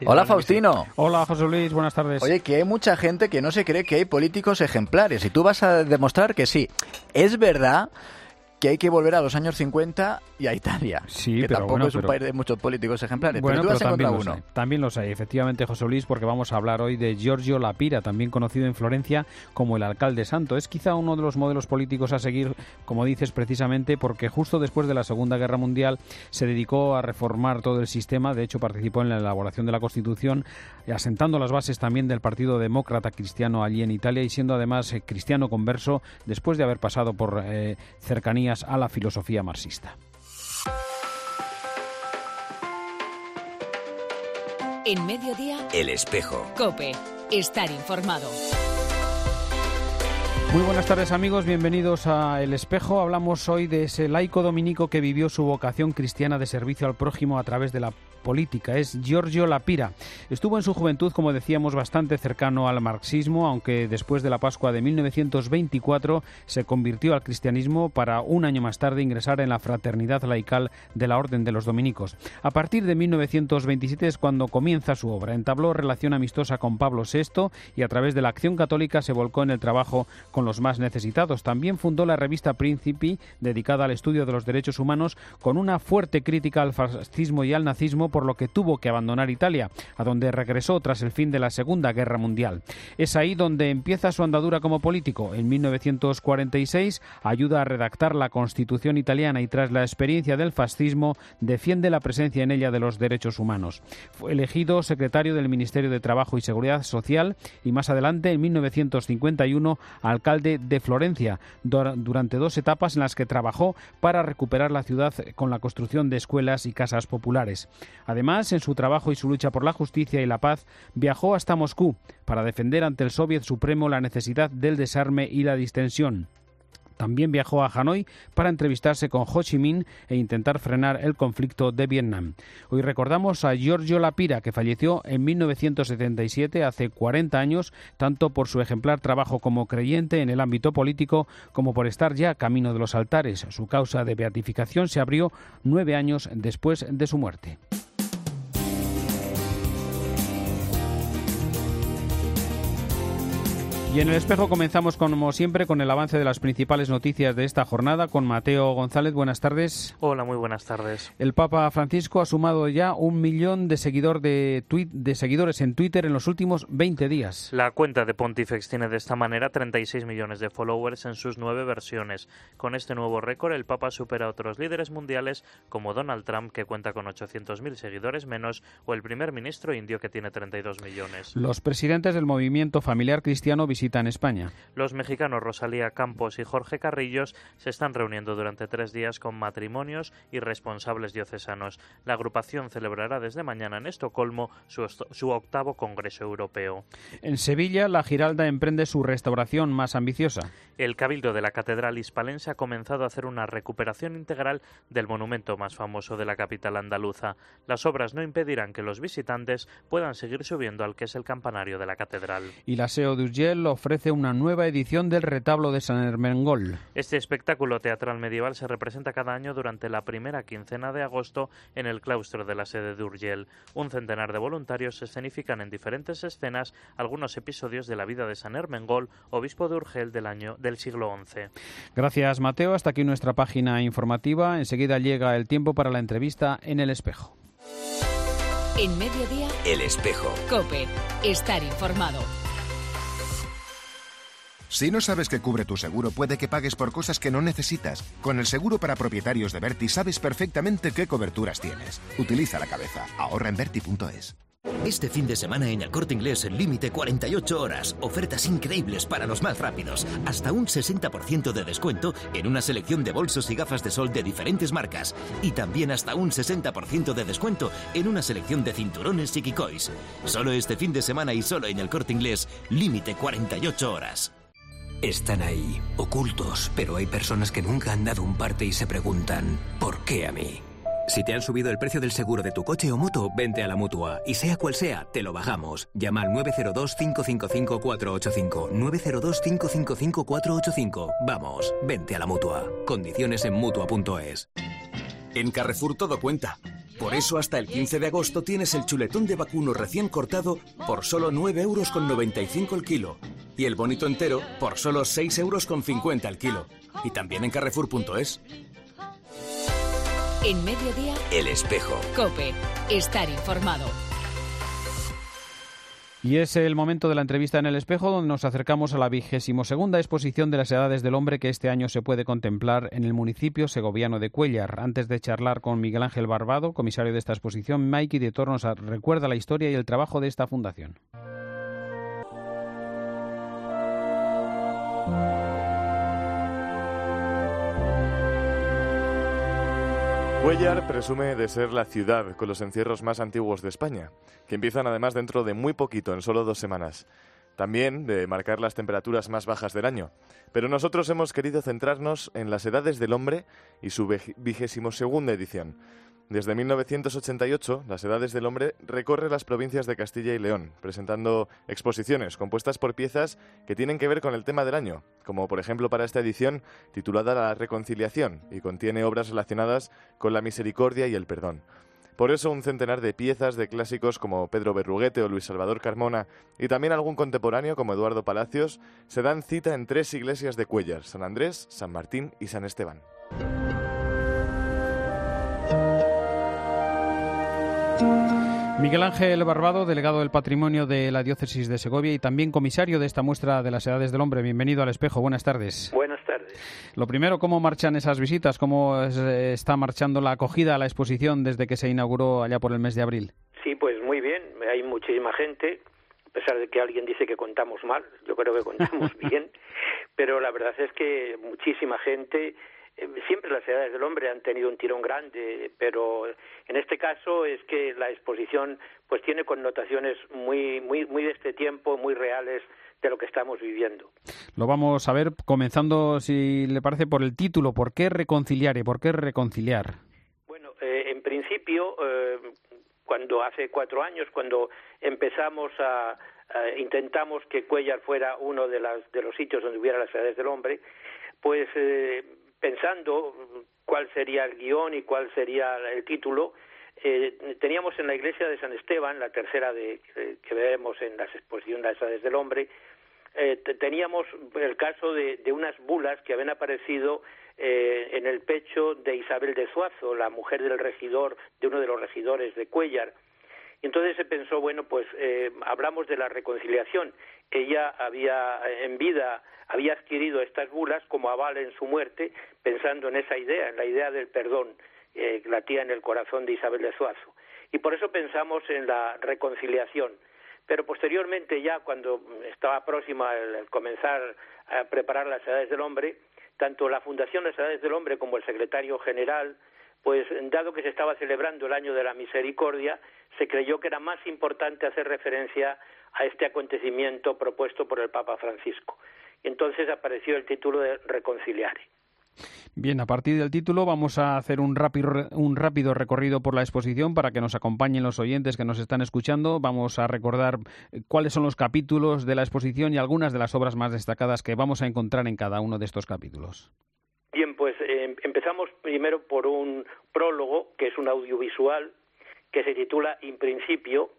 Hola, Faustino. Hola, José Luis, buenas tardes. Oye, que hay mucha gente que no se cree que hay políticos ejemplares y tú vas a demostrar que sí. Es verdad que hay que volver a los años 50 y a Italia, sí, que pero tampoco bueno, es un país de muchos políticos ejemplares. Bueno, pero tú has encontrado también uno. También los hay, efectivamente, José Luis, porque vamos a hablar hoy de Giorgio La Pira, también conocido en Florencia como el alcalde santo. Es quizá uno de los modelos políticos a seguir, como dices, precisamente porque justo después de la Segunda Guerra Mundial se dedicó a reformar todo el sistema. De hecho, participó en la elaboración de la Constitución, asentando las bases también del Partido Demócrata Cristiano allí en Italia y siendo además cristiano converso después de haber pasado por cercanías a la filosofía marxista. En Mediodía, El Espejo. COPE. Estar informado. Muy buenas tardes, amigos, bienvenidos a El Espejo. Hablamos hoy de ese laico dominico que vivió su vocación cristiana de servicio al prójimo a través de la política. Es Giorgio La Pira. Estuvo en su juventud, como decíamos, bastante cercano al marxismo, aunque después de la Pascua de 1924 se convirtió al cristianismo para un año más tarde ingresar en la fraternidad laical de la Orden de los Dominicos. A partir de 1927 es cuando comienza su obra. Entabló relación amistosa con Pablo VI y a través de la Acción Católica se volcó en el trabajo con los más necesitados. También fundó la revista Principi, dedicada al estudio de los derechos humanos, con una fuerte crítica al fascismo y al nazismo, por lo que tuvo que abandonar Italia, a donde regresó tras el fin de la Segunda Guerra Mundial. Es ahí donde empieza su andadura como político. En 1946 ayuda a redactar la Constitución italiana y tras la experiencia del fascismo defiende la presencia en ella de los derechos humanos. Fue elegido secretario del Ministerio de Trabajo y Seguridad Social y más adelante, en 1951, alcalde de Florencia, durante 2 etapas en las que trabajó para recuperar la ciudad con la construcción de escuelas y casas populares. Además, en su trabajo y su lucha por la justicia y la paz, viajó hasta Moscú para defender ante el Soviet Supremo la necesidad del desarme y la distensión. También viajó a Hanoi para entrevistarse con Ho Chi Minh e intentar frenar el conflicto de Vietnam. Hoy recordamos a Giorgio La Pira, que falleció en 1977, hace 40 años, tanto por su ejemplar trabajo como creyente en el ámbito político como por estar ya camino de los altares. Su causa de beatificación se abrió 9 años después de su muerte. Y en El Espejo comenzamos, como siempre, con el avance de las principales noticias de esta jornada con Mateo González. Buenas tardes. Hola, muy buenas tardes. El Papa Francisco ha sumado ya 1 millón de seguidores en Twitter en los últimos 20 días. La cuenta de Pontifex tiene de esta manera 36 millones de followers en sus 9 versiones. Con este nuevo récord, el Papa supera a otros líderes mundiales como Donald Trump, que cuenta con 800.000 seguidores menos, o el primer ministro indio, que tiene 32 millones. Los presidentes del movimiento familiar cristiano visitan España. Los mexicanos Rosalía Campos y Jorge Carrillos se están reuniendo durante 3 días con matrimonios y responsables diocesanos. La agrupación celebrará desde mañana en Estocolmo su 8º Congreso Europeo. En Sevilla, la Giralda emprende su restauración más ambiciosa. El Cabildo de la Catedral Hispalense ha comenzado a hacer una recuperación integral del monumento más famoso de la capital andaluza. Las obras no impedirán que los visitantes puedan seguir subiendo al que es el campanario de la catedral. Y la SEO de Urgell ofrece una nueva edición del retablo de San Ermengol. Este espectáculo teatral medieval se representa cada año durante la primera quincena de agosto en el claustro de la sede de Urgell. Un centenar de voluntarios escenifican en diferentes escenas algunos episodios de la vida de San Ermengol, obispo de Urgell del siglo XI. Gracias, Mateo. Hasta aquí nuestra página informativa. Enseguida llega el tiempo para la entrevista en El Espejo. En Mediodía, El Espejo. COPE. Estar informado. Si no sabes qué cubre tu seguro, puede que pagues por cosas que no necesitas. Con el seguro para propietarios de Verti sabes perfectamente qué coberturas tienes. Utiliza la cabeza. Ahorra en Verti.es. Este fin de semana en El Corte Inglés, el límite 48 horas. Ofertas increíbles para los más rápidos. Hasta un 60% de descuento en una selección de bolsos y gafas de sol de diferentes marcas. Y también hasta un 60% de descuento en una selección de cinturones y kikois. Solo este fin de semana y solo en El Corte Inglés, límite 48 horas. Están ahí, ocultos, pero hay personas que nunca han dado un parte y se preguntan, ¿por qué a mí? Si te han subido el precio del seguro de tu coche o moto, vente a la Mutua. Y sea cual sea, te lo bajamos. Llama al 902-555-485. 902-555-485. Vamos, vente a la Mutua. Condiciones en Mutua.es. En Carrefour todo cuenta. Por eso hasta el 15 de agosto tienes el chuletón de vacuno recién cortado por solo 9,95 € el kilo. Y el bonito entero por solo 6,50 € el kilo. Y también en Carrefour.es. En Mediodía, El Espejo. COPE. Estar informado. Y es el momento de la entrevista en El Espejo, donde nos acercamos a la 22ª exposición de las edades del hombre que este año se puede contemplar en el municipio segoviano de Cuéllar. Antes de charlar con Miguel Ángel Barbado, comisario de esta exposición, Maiki de Tor nos recuerda la historia y el trabajo de esta fundación. Cuéllar presume de ser la ciudad con los encierros más antiguos de España, que empiezan además dentro de muy poquito, en solo 2 semanas. También de marcar las temperaturas más bajas del año. Pero nosotros hemos querido centrarnos en las edades del hombre y su 22ª edición. Desde 1988, las edades del hombre recorre las provincias de Castilla y León, presentando exposiciones compuestas por piezas que tienen que ver con el tema del año, como por ejemplo para esta edición titulada La Reconciliación, y contiene obras relacionadas con la misericordia y el perdón. Por eso un centenar de piezas de clásicos como Pedro Berruguete o Luis Salvador Carmona, y también algún contemporáneo como Eduardo Palacios, se dan cita en 3 iglesias de Cuéllar: San Andrés, San Martín y San Esteban. Miguel Ángel Barbado, delegado del Patrimonio de la Diócesis de Segovia y también comisario de esta muestra de las edades del hombre. Bienvenido al Espejo. Buenas tardes. Buenas tardes. Lo primero, ¿cómo marchan esas visitas? ¿Cómo está marchando la acogida a la exposición desde que se inauguró allá por el mes de abril? Sí, pues muy bien. Hay muchísima gente, a pesar de que alguien dice que contamos mal. Yo creo que contamos bien. Pero la verdad es que muchísima gente. Siempre las edades del hombre han tenido un tirón grande, pero en este caso es que la exposición pues tiene connotaciones muy de este tiempo, muy reales de lo que estamos viviendo. Lo vamos a ver comenzando, si le parece, por el título. ¿Por qué reconciliar y por qué reconciliar? Bueno, en principio, cuando hace 4 años, cuando empezamos intentamos que Cuéllar fuera uno de los sitios donde hubiera las edades del hombre, pues pensando cuál sería el guión y cuál sería el título, teníamos en la iglesia de San Esteban, la tercera que vemos en la exposición de las edades del hombre, teníamos el caso de unas bulas que habían aparecido en el pecho de Isabel de Zuazo, la mujer del regidor, de uno de los regidores de Cuéllar. Entonces se pensó, bueno, pues hablamos de la reconciliación. Ella en vida había adquirido estas bulas como aval en su muerte, pensando en esa idea, en la idea del perdón que latía en el corazón de Isabel de Zuazo. Y por eso pensamos en la reconciliación. Pero posteriormente, ya cuando estaba próxima el comenzar a preparar las edades del hombre, tanto la Fundación Las Edades del Hombre como el secretario general, pues dado que se estaba celebrando el año de la misericordia, se creyó que era más importante hacer referencia a este acontecimiento propuesto por el Papa Francisco. Y entonces apareció el título de Reconciliare. Bien, a partir del título vamos a hacer un rápido recorrido por la exposición para que nos acompañen los oyentes que nos están escuchando. Vamos a recordar cuáles son los capítulos de la exposición y algunas de las obras más destacadas que vamos a encontrar en cada uno de estos capítulos. Bien, pues empezamos primero por un prólogo, que es un audiovisual, que se titula In Principio.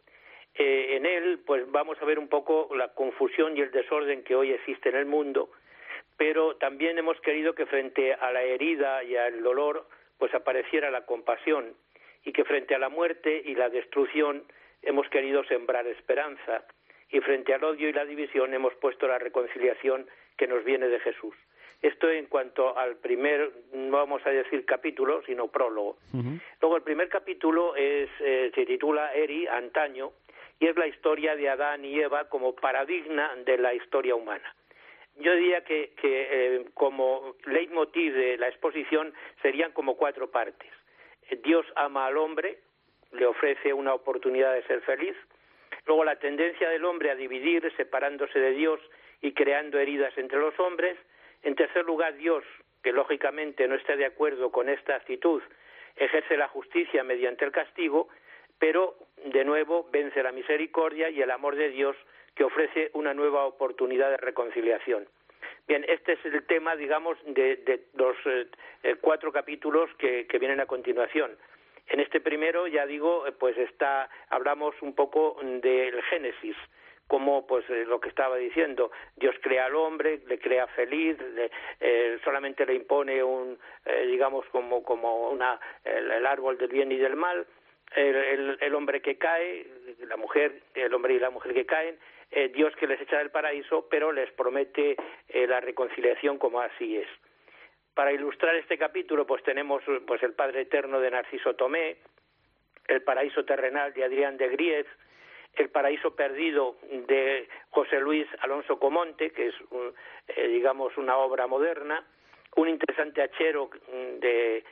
En él pues vamos a ver un poco la confusión y el desorden que hoy existe en el mundo, pero también hemos querido que frente a la herida y al dolor pues apareciera la compasión, y que frente a la muerte y la destrucción hemos querido sembrar esperanza, y frente al odio y la división hemos puesto la reconciliación que nos viene de Jesús. Esto en cuanto al primer, no vamos a decir capítulo, sino prólogo. Uh-huh. Luego el primer capítulo se titula Eri, Antaño, y es la historia de Adán y Eva como paradigma de la historia humana. Yo diría que como leitmotiv de la exposición serían como 4 partes. Dios ama al hombre, le ofrece una oportunidad de ser feliz. Luego la tendencia del hombre a dividir, separándose de Dios y creando heridas entre los hombres. En tercer lugar, Dios, que lógicamente no está de acuerdo con esta actitud, ejerce la justicia mediante el castigo, pero de nuevo vence la misericordia y el amor de Dios, que ofrece una nueva oportunidad de reconciliación. Bien, este es el tema, digamos, de los 4 capítulos que vienen a continuación. En este primero, ya digo, pues hablamos un poco del Génesis, como pues lo que estaba diciendo, Dios crea al hombre, le crea feliz, solamente le impone digamos como el árbol del bien y del mal. El hombre que cae, el hombre y la mujer que caen, Dios que les echa del paraíso, pero les promete la reconciliación como así es. Para ilustrar este capítulo, pues tenemos pues el Padre Eterno de Narciso Tomé, el Paraíso Terrenal de Adrián de Gries, el Paraíso Perdido de José Luis Alonso Comonte, que es digamos una obra moderna, un interesante hachero del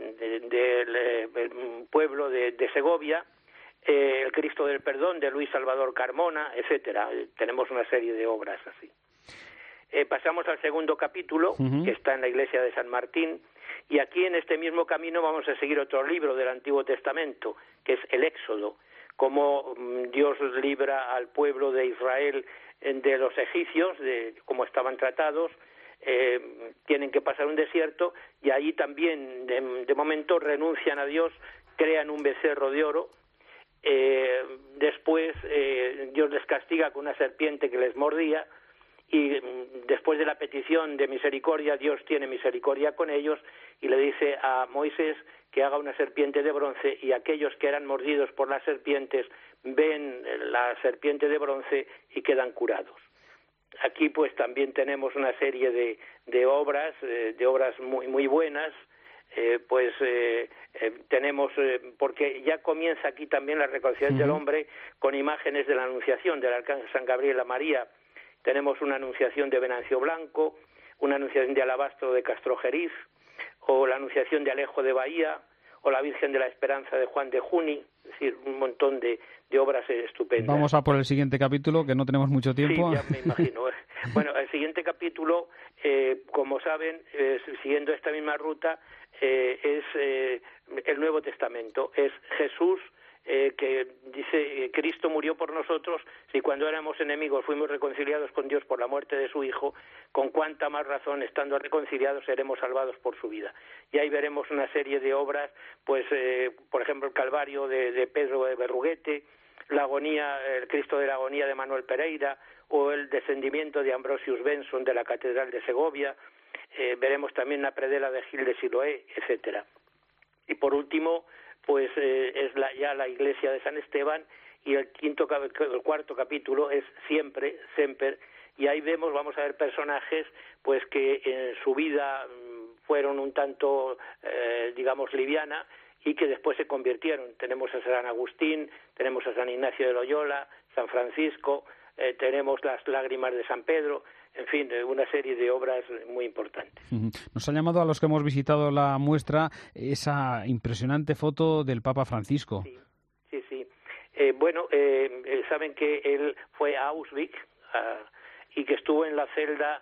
pueblo de Segovia, el Cristo del Perdón de Luis Salvador Carmona, etcétera. Tenemos una serie de obras así. Pasamos al segundo capítulo, que está en la iglesia de San Martín, y aquí en este mismo camino vamos a seguir otro libro del Antiguo Testamento, que es el Éxodo, cómo Dios libra al pueblo de Israel de los egipcios, de cómo estaban tratados. Tienen que pasar un desierto y allí también de momento renuncian a Dios, crean un becerro de oro. Después Dios les castiga con una serpiente que les mordía, y después de la petición de misericordia, Dios tiene misericordia con ellos y le dice a Moisés que haga una serpiente de bronce, y aquellos que eran mordidos por las serpientes ven la serpiente de bronce y quedan curados. Aquí pues también tenemos una serie de obras muy muy buenas. Tenemos, porque ya comienza aquí también la reconciliación del hombre con imágenes de la Anunciación del Arcángel San Gabriel a María. Tenemos una Anunciación de Venancio Blanco, una Anunciación de Alabastro de Castrojeriz, o la Anunciación de Alejo de Bahía, o la Virgen de la Esperanza de Juan de Juni, es decir, un montón de obras estupendas. Vamos a por el siguiente capítulo, que no tenemos mucho tiempo. Sí, ya me imagino. Bueno, el siguiente capítulo, como saben, siguiendo esta misma ruta, es el Nuevo Testamento. Es Jesús, que dice, Cristo murió por nosotros, si cuando éramos enemigos fuimos reconciliados con Dios por la muerte de su Hijo, con cuánta más razón, estando reconciliados, seremos salvados por su vida. Y ahí veremos una serie de obras, pues, por ejemplo, el Calvario de Pedro de Berruguete, la agonía, el Cristo de la agonía de Manuel Pereira, o el descendimiento de Ambrosius Benson de la Catedral de Segovia. Veremos también la predela de Gil de Siloé, etcétera. Y por último, pues es ya la iglesia de San Esteban, y el cuarto capítulo es Siempre, Semper, y ahí vamos a ver personajes pues que en su vida fueron un tanto, digamos, liviana, y que después se convirtieron. Tenemos a San Agustín, tenemos a San Ignacio de Loyola, San Francisco, tenemos las lágrimas de San Pedro, en fin, una serie de obras muy importantes. Nos ha llamado a los que hemos visitado la muestra esa impresionante foto del Papa Francisco. Sí. Saben que él fue a Auschwitz y que estuvo en la celda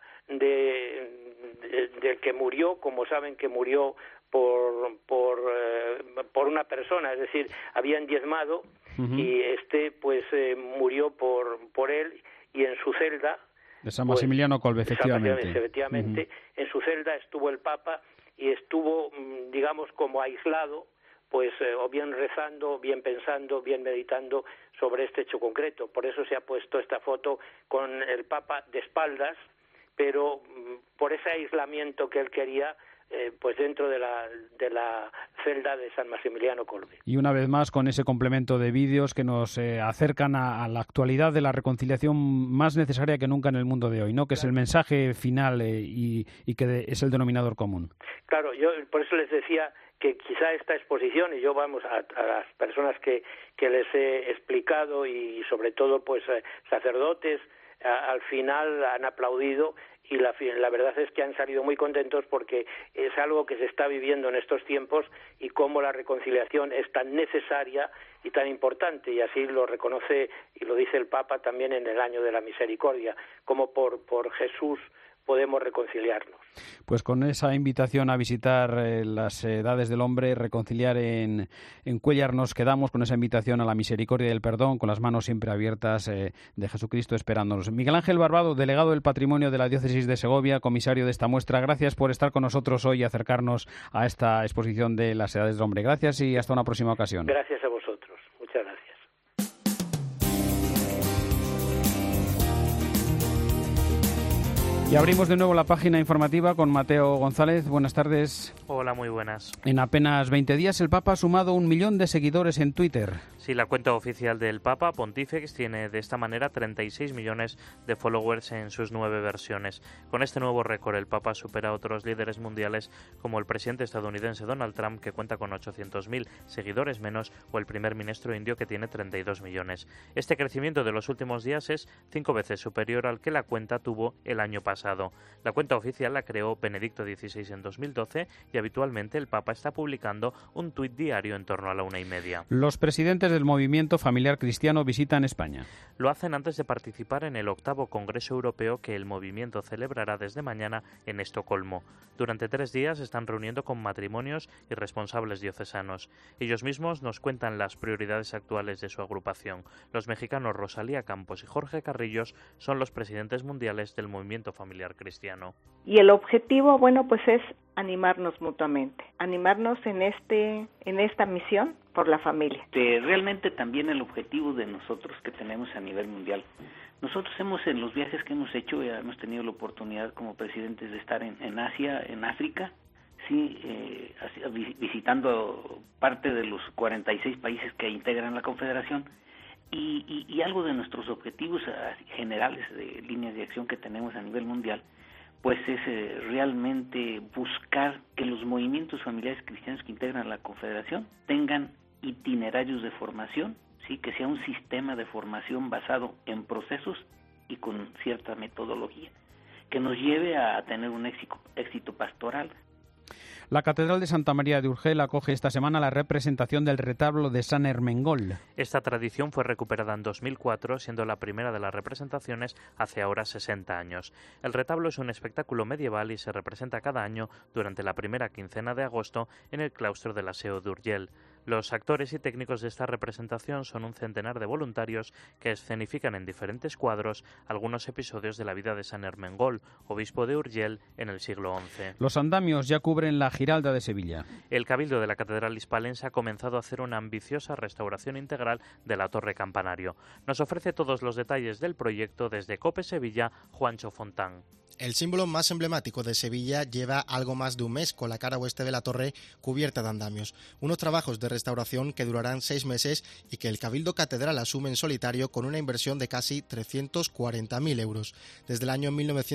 del que murió, como saben que murió por una persona, es decir, habían diezmado y murió por él, y en su celda de San Maximiliano Kolbe, efectivamente. En su celda estuvo el Papa y estuvo, digamos, como aislado, pues o bien rezando, bien pensando, bien meditando sobre este hecho concreto. Por eso se ha puesto esta foto con el Papa de espaldas, pero por ese aislamiento que él quería, pues dentro de la celda de San Maximiliano Kolbe. Y una vez más con ese complemento de vídeos que nos acercan a la actualidad de la reconciliación más necesaria que nunca en el mundo de hoy, ¿no? Que es el mensaje final y que es el denominador común. Claro, yo por eso les decía que quizá esta exposición, y yo a las personas que les he explicado, y sobre todo pues sacerdotes, al final han aplaudido, y la verdad es que han salido muy contentos, porque es algo que se está viviendo en estos tiempos, y cómo la reconciliación es tan necesaria y tan importante, y así lo reconoce y lo dice el Papa también en el año de la misericordia, como por Jesús podemos reconciliarnos. Pues con esa invitación a visitar las edades del hombre, reconciliar en Cuéllar, nos quedamos con esa invitación a la misericordia y el perdón, con las manos siempre abiertas de Jesucristo esperándonos. Miguel Ángel Barbado, delegado del Patrimonio de la Diócesis de Segovia, comisario de esta muestra, gracias por estar con nosotros hoy y acercarnos a esta exposición de las edades del hombre. Gracias y hasta una próxima ocasión. Gracias a vosotros. Muchas gracias. Y abrimos de nuevo la página informativa con Mateo González. Buenas tardes. Hola, muy buenas. En apenas 20 días el Papa ha sumado 1 millón de seguidores en Twitter. Sí, la cuenta oficial del Papa Pontifex tiene de esta manera 36 millones de followers en sus 9 versiones. Con este nuevo récord el Papa supera a otros líderes mundiales como el presidente estadounidense Donald Trump, que cuenta con 800.000 seguidores menos, o el primer ministro indio, que tiene 32 millones. Este crecimiento de los últimos días es 5 veces superior al que la cuenta tuvo el año pasado. La cuenta oficial la creó Benedicto XVI en 2012 y habitualmente el Papa está publicando un tuit diario en torno a la 1:30. Los presidentes del Movimiento Familiar Cristiano visitan España. Lo hacen antes de participar en el 8º Congreso Europeo que el movimiento celebrará desde mañana en Estocolmo. Durante 3 días están reuniendo con matrimonios y responsables diocesanos. Ellos mismos nos cuentan las prioridades actuales de su agrupación. Los mexicanos Rosalía Campos y Jorge Carrillos son los presidentes mundiales del Movimiento Familiar Cristiano. Y el objetivo, bueno, pues es animarnos mutuamente, animarnos en esta misión por la familia. Realmente también el objetivo de nosotros que tenemos a nivel mundial. Nosotros en los viajes que hemos hecho, hemos tenido la oportunidad como presidentes de estar en Asia, en África, sí, visitando parte de los 46 países que integran la Confederación. Y algo de nuestros objetivos generales de líneas de acción que tenemos a nivel mundial, pues es realmente buscar que los movimientos familiares cristianos que integran la Confederación tengan itinerarios de formación, sí, que sea un sistema de formación basado en procesos y con cierta metodología, que nos lleve a tener un éxito pastoral. La Catedral de Santa María de Urgel acoge esta semana la representación del retablo de San Ermengol. Esta tradición fue recuperada en 2004, siendo la primera de las representaciones hace ahora 60 años. El retablo es un espectáculo medieval y se representa cada año durante la primera quincena de agosto en el claustro de la Seu d'Urgell. Los actores y técnicos de esta representación son un centenar de voluntarios que escenifican en diferentes cuadros algunos episodios de la vida de San Ermengol, obispo de Urgell en el siglo XI. Los andamios ya cubren la Giralda de Sevilla. El Cabildo de la Catedral Hispalense ha comenzado a hacer una ambiciosa restauración integral de la torre campanario. Nos ofrece todos los detalles del proyecto desde COPE Sevilla, Juancho Fontán. El símbolo más emblemático de Sevilla lleva algo más de un mes con la cara oeste de la torre cubierta de andamios. Unos trabajos de restauración que durarán 6 meses y que el Cabildo Catedral asume en solitario con una inversión de casi 340.000 euros. Desde el año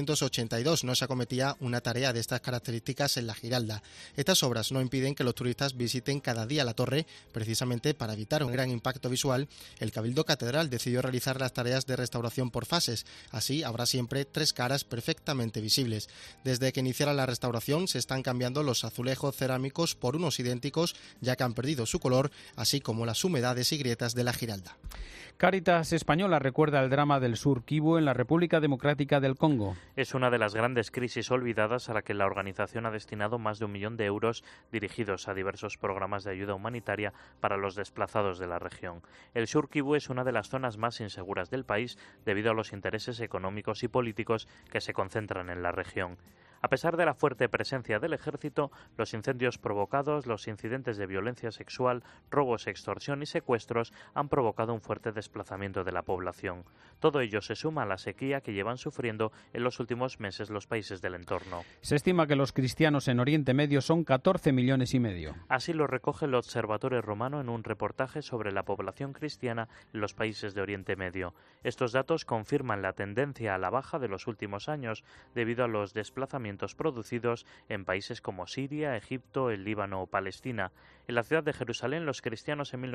1982 no se acometía una tarea de estas características en la Giralda. Estas obras no impiden que los turistas visiten cada día la torre. Precisamente para evitar un gran impacto visual, el Cabildo Catedral decidió realizar las tareas de restauración por fases. Así habrá siempre 3 caras perfectamente visibles. Desde que iniciara la restauración se están cambiando los azulejos cerámicos por unos idénticos, ya que han perdido su color, así como las humedades y grietas de la Giralda. Cáritas Española recuerda el drama del Sur Kivu en la República Democrática del Congo. Es una de las grandes crisis olvidadas a la que la organización ha destinado más de 1 millón de euros dirigidos a diversos programas de ayuda humanitaria para los desplazados de la región. El Sur Kivu es una de las zonas más inseguras del país debido a los intereses económicos y políticos que se concentran en la región. A pesar de la fuerte presencia del ejército, los incendios provocados, los incidentes de violencia sexual, robos, extorsión y secuestros han provocado un fuerte desplazamiento de la población. Todo ello se suma a la sequía que llevan sufriendo en los últimos meses los países del entorno. Se estima que los cristianos en Oriente Medio son 14,5 millones. Así lo recoge el Observatorio Romano en un reportaje sobre la población cristiana en los países de Oriente Medio. Estos datos confirman la tendencia a la baja de los últimos años debido a los desplazamientos producidos en países como Siria, Egipto, el Líbano o Palestina. En la ciudad de Jerusalén, los cristianos en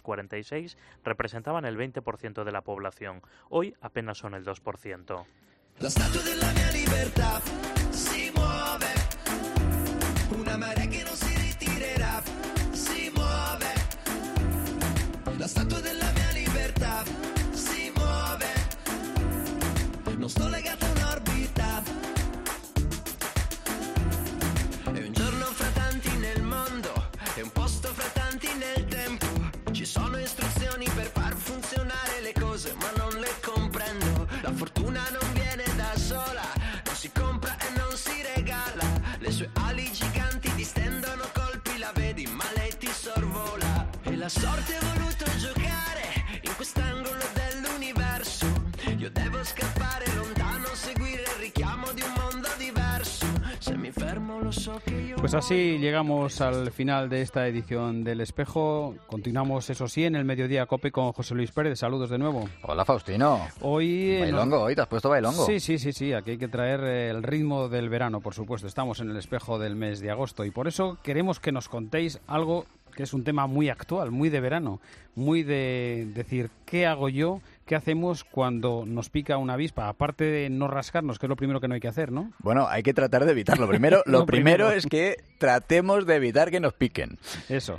1946 representaban el 20% de la población. Hoy apenas son el 2%. La statua della mia libertà si muove, una marea que no se ritirerà, si muove. La statua della mia libertà si muove, non sto legato a un'orbita, sorte ha voluto giocare in quest'angolo dell'universo. Io devo scappare lontano, seguire il richiamo di un mondo diverso. Se mi fermo lo so che io... Pues así llegamos al final de esta edición del Espejo. Continuamos, eso sí, en el Mediodía COPE con José Luis Pérez. Saludos de nuevo. Hola, Faustino. Hoy... Bailongo, hoy te has puesto bailongo. Sí, aquí hay que traer el ritmo del verano, por supuesto. Estamos en el espejo del mes de agosto y por eso queremos que nos contéis algo que es un tema muy actual, muy de verano, muy de decir, ¿qué hago yo? ¿Qué hacemos cuando nos pica una avispa? Aparte de no rascarnos, que es lo primero que no hay que hacer, ¿no? Bueno, hay que tratar de evitarlo. Lo primero es que tratemos de evitar que nos piquen. Eso.